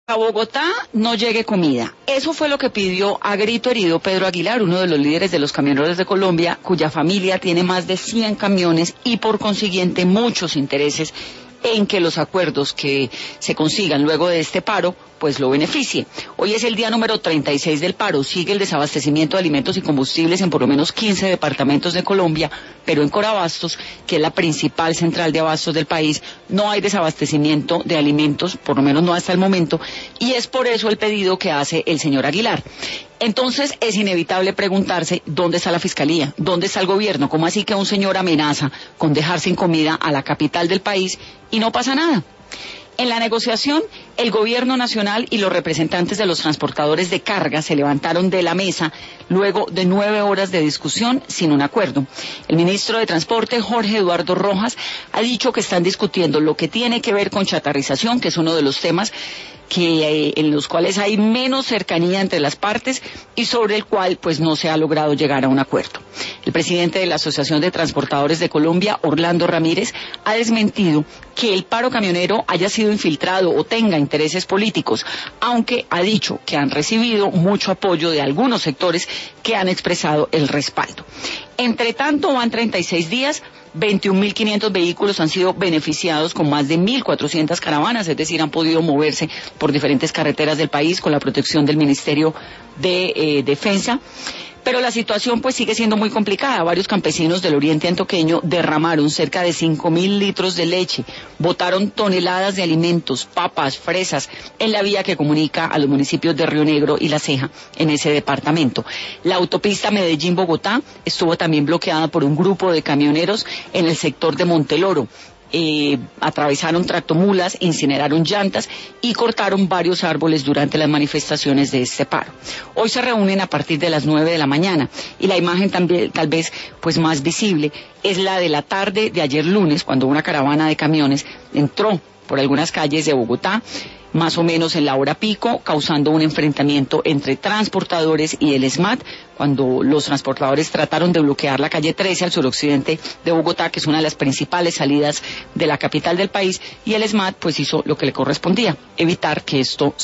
A Bogotá no llegue comida. Eso fue lo que pidió a grito herido Pedro Aguilar, uno de los líderes de los camioneros de Colombia, cuya familia tiene más de 100 camiones y por consiguiente muchos intereses en que los acuerdos que se consigan luego de este paro pues lo beneficie. Hoy es el día número 36 del paro, sigue el desabastecimiento de alimentos y combustibles en por lo menos 15 departamentos de Colombia, pero en Corabastos, que es la principal central de abastos del país, no hay desabastecimiento de alimentos, por lo menos no hasta el momento, y es por eso el pedido que hace el señor Aguilar. Entonces es inevitable preguntarse dónde está la fiscalía, dónde está el gobierno, cómo así que un señor amenaza con dejar sin comida a la capital del país y no pasa nada. En la negociación, el gobierno nacional y los representantes de los transportadores de carga se levantaron de la mesa luego de 9 horas de discusión sin un acuerdo. El ministro de Transporte, Jorge Eduardo Rojas, ha dicho que están discutiendo lo que tiene que ver con chatarrización, que es uno de los temas en los cuales hay menos cercanía entre las partes y sobre el cual pues no se ha logrado llegar a un acuerdo. El presidente de la Asociación de Transportadores de Colombia, Orlando Ramírez, ha desmentido que el paro camionero haya sido infiltrado o tenga intereses políticos, aunque ha dicho que han recibido mucho apoyo de algunos sectores que han expresado el respaldo. Entre tanto, van 36 días, 21.500 vehículos han sido beneficiados con más de 1.400 caravanas, es decir, han podido moverse por diferentes carreteras del país con la protección del Ministerio de Defensa. Pero la situación pues sigue siendo muy complicada. Varios campesinos del oriente antioqueño derramaron cerca de 5.000 litros de leche, botaron toneladas de alimentos, papas, fresas, en la vía que comunica a los municipios de Río Negro y La Ceja en ese departamento. La autopista Medellín-Bogotá estuvo también bloqueada por un grupo de camioneros en el sector de Monteloro. Atravesaron tractomulas, incineraron llantas y cortaron varios árboles durante las manifestaciones de este paro. Hoy se reúnen a partir de las 9 de la mañana y la imagen también, tal vez pues más visible, es la de la tarde de ayer lunes, cuando una caravana de camiones entró por algunas calles de Bogotá, más o menos en la hora pico, causando un enfrentamiento entre transportadores y el ESMAD, cuando los transportadores trataron de bloquear la calle 13 al suroccidente de Bogotá, que es una de las principales salidas de la capital del país, y el ESMAD pues hizo lo que le correspondía, evitar que esto